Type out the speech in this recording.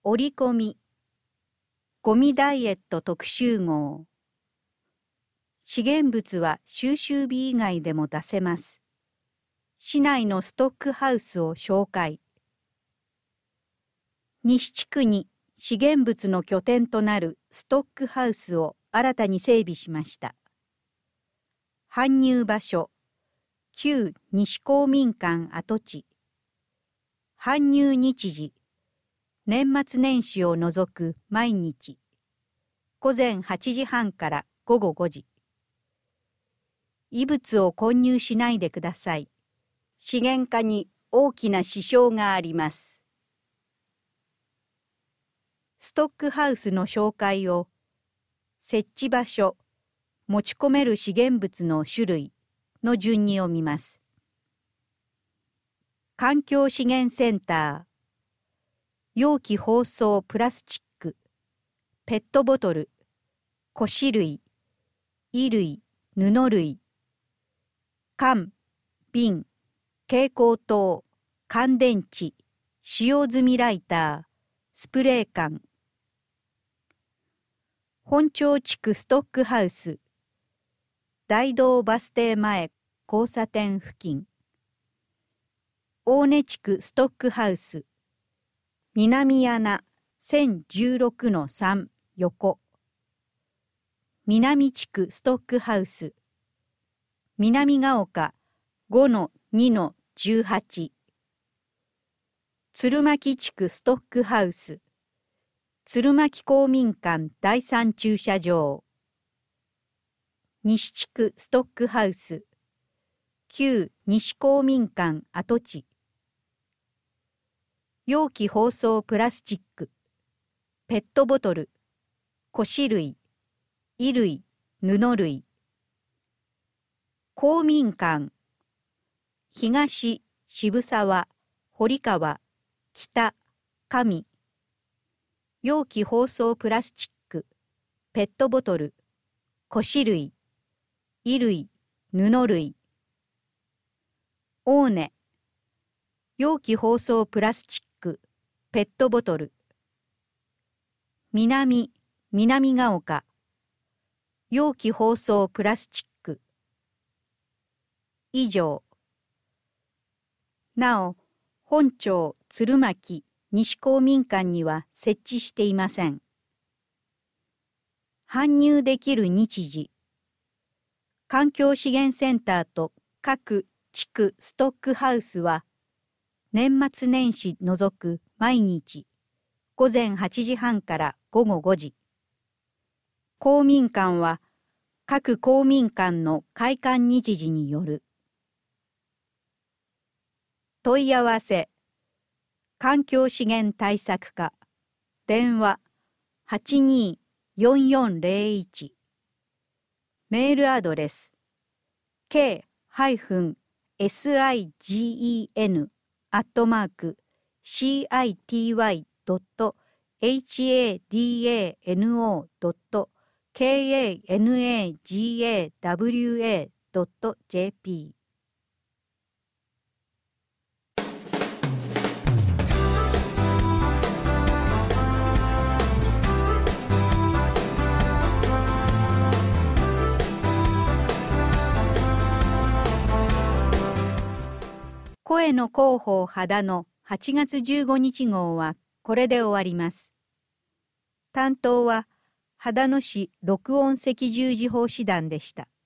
折り込みゴミダイエット特集号。資源物は収集日以外でも出せます。市内のストックハウスを紹介。西地区に資源物の拠点となるストックハウスを新たに整備しました。搬入場所、旧西公民館跡地。搬入日時、年末年始を除く毎日。午前8時半から午後5時。異物を混入しないでください。資源化に大きな支障があります。ストックハウスの紹介を、設置場所、持ち込める資源物の種類の順に読みます。環境資源センター、容器包装プラスチック、ペットボトル、古紙類、衣類、布類、缶、瓶、蛍光灯、乾電池、使用済みライター、スプレー缶。本町地区ストックハウス、大道バス停前交差点付近。大根地区ストックハウス、南穴 1016-3 横。南地区ストックハウス、南ヶ丘 5-2-18。鶴巻地区ストックハウス、鶴巻公民館第3駐車場。西地区ストックハウス、旧西公民館跡地。容器包装プラスチック、ペットボトル、古紙類、衣類、布類。公民館、東、渋沢、堀川、北、上。容器包装プラスチック、ペットボトル、古紙類、衣類、布類。大根、容器包装プラスチック、ペットボトル。南ヶ丘、容器包装プラスチック。以上。なお、本町鶴巻西公民館には設置していません。搬入できる日時。環境資源センターと各地区ストックハウスは、年末年始除く毎日、午前8時半から午後5時。公民館は、各公民館の開館日時による。問い合わせ、環境資源対策課、電話824401。メールアドレス、k-cityn@city.hadano.kanagawa.jp。声の広報秦の8月15日号はこれで終わります。担当は秦野市録音赤十字法師団でした。